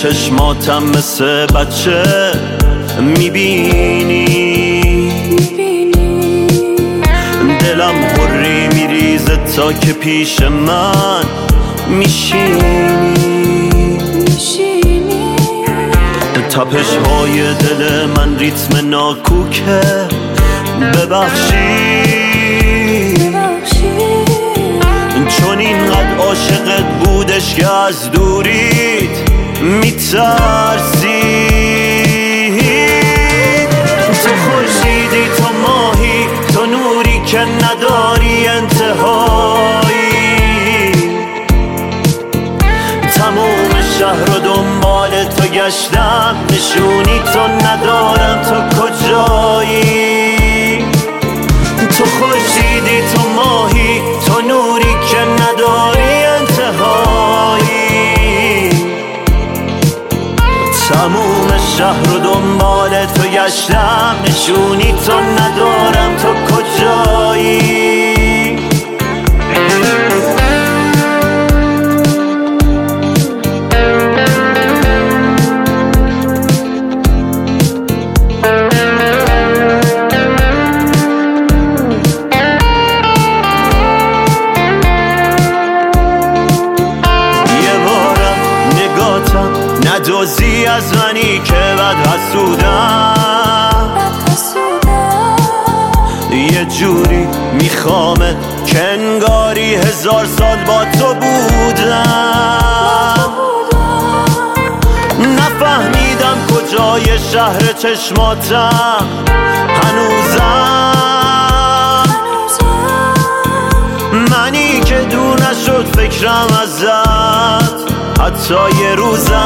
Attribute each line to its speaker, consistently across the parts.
Speaker 1: چشماتم مثل بچه میبینی، دلم حری میریزه تا که پیش من میشینی. تپش های دل من ریتم ناکوکه، ببخشی چون اینقدر عاشقت بودش که از دوریت میترسی. تو خورشیدی، تو ماهی، تو نوری که نداری انتهایی. تموم شهر رو دنبال تو گشتم، نشونی تو ندارم، تو کجایی؟ تو خورشیدی، تو ماهی، تو نوری که نداری انتهایی. تموم شهر رو دنبال تو گشتم، نشونی تو ندارم، تو کجایی؟ ندوزی از منی که بد حسودم، یه جوری میخوامه که انگاری 1000 سال با تو بودم. نفهمیدم کجای شهر چشماتم هنوزم، منی که دور نشد فکرم ازت حتی یه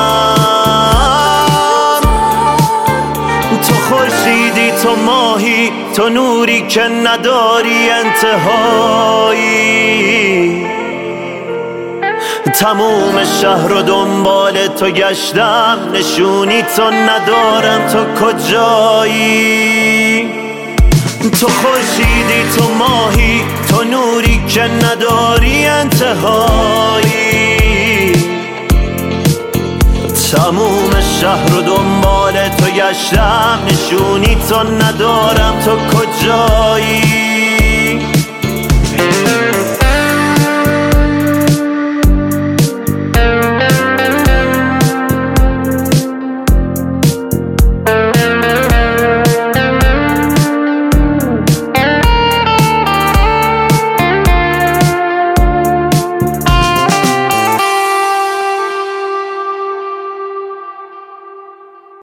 Speaker 1: روزم. تو خورشیدی، تو ماهی، تو نوری که نداری انتهایی. تموم شهر رو دنبال تو گشتم، نشونی تو ندارم، تو کجایی؟ تو خورشیدی، تو ماهی، تو نوری که نداری انتهایی. تموم شهر رو دنبال تو گشتم، نشونی تو ندارم، تو کجایی؟